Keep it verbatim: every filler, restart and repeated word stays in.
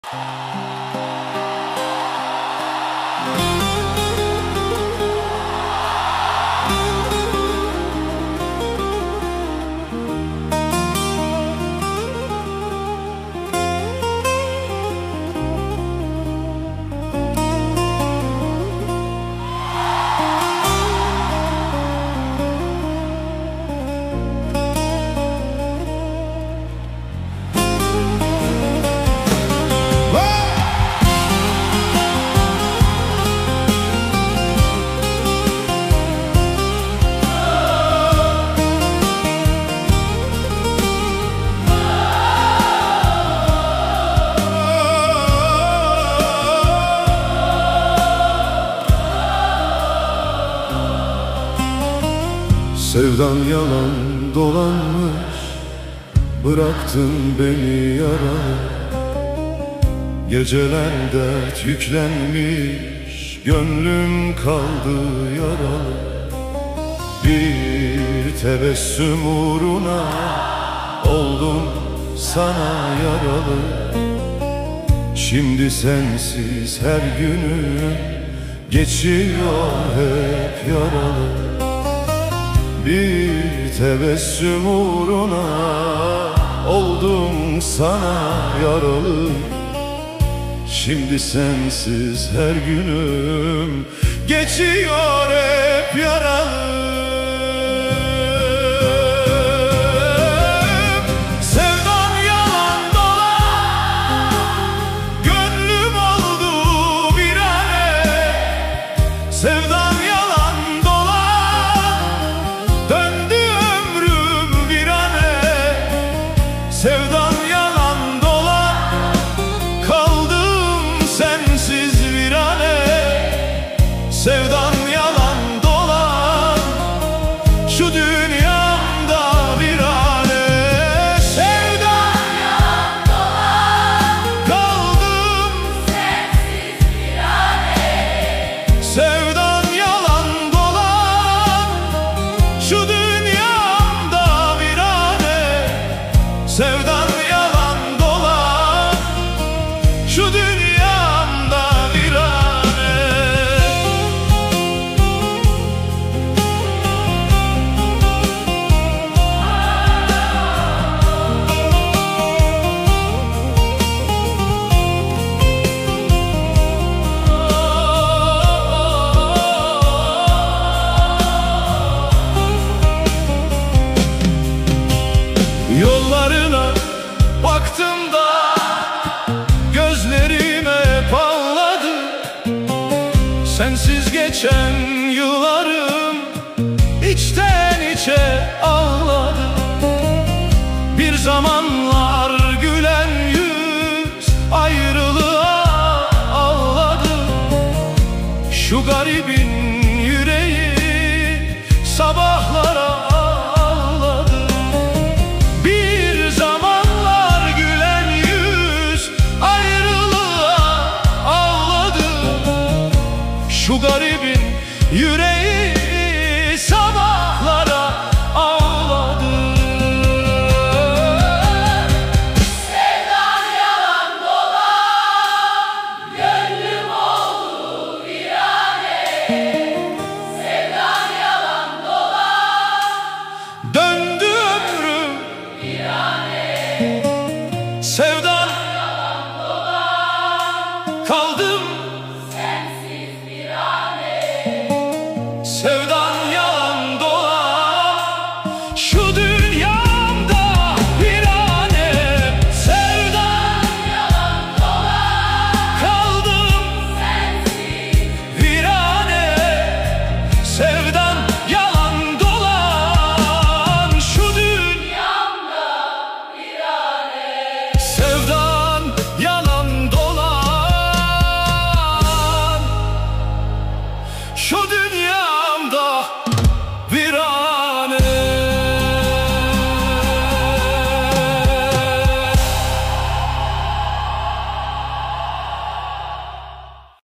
Sevdan yalan dolanmış, bıraktın beni yaralı. Geceler dert yüklenmiş, gönlüm kaldı yaralı. Bir tebessüm uğruna oldum sana yaralı. Şimdi sensiz her günüm geçiyor hep yaralı. Bir tebessüm uğruna oldum sana yaralı. Şimdi sensiz her günüm geçiyor hep yaralı. Sevdan yalan dolan, gönlüm oldu virane. Sevdan yalan dolan, döndü ömrüm virane. Sevdan yalan dolan, kaldım sensiz virane. Sevdan yalan dolan, şu dünyamda virane. Sevdan yalan dolan, kaldım sensiz virane. Sevdan yalan dolan, şu dünyamda virane. Sevdan yalan dolan, şu dünyamda virane. Yollarına baktım da gözlerime parladı. Sensiz geçen yıllarım içten içe ağladı. Bir zamanlar gülen yüz ayrılığa ağladı. Şu garibin yüreği sabahlara ağladı. Bir zamanlar gülen yüz ayrılığa ağladı. Şu garibin yüreği sabahlara ağladı. Sevdan yalan dolan, gönlüm oldu virane. Sevdan yalan dolan, Döndü ömrüm virane. sevdan Yalan dolan, kaldı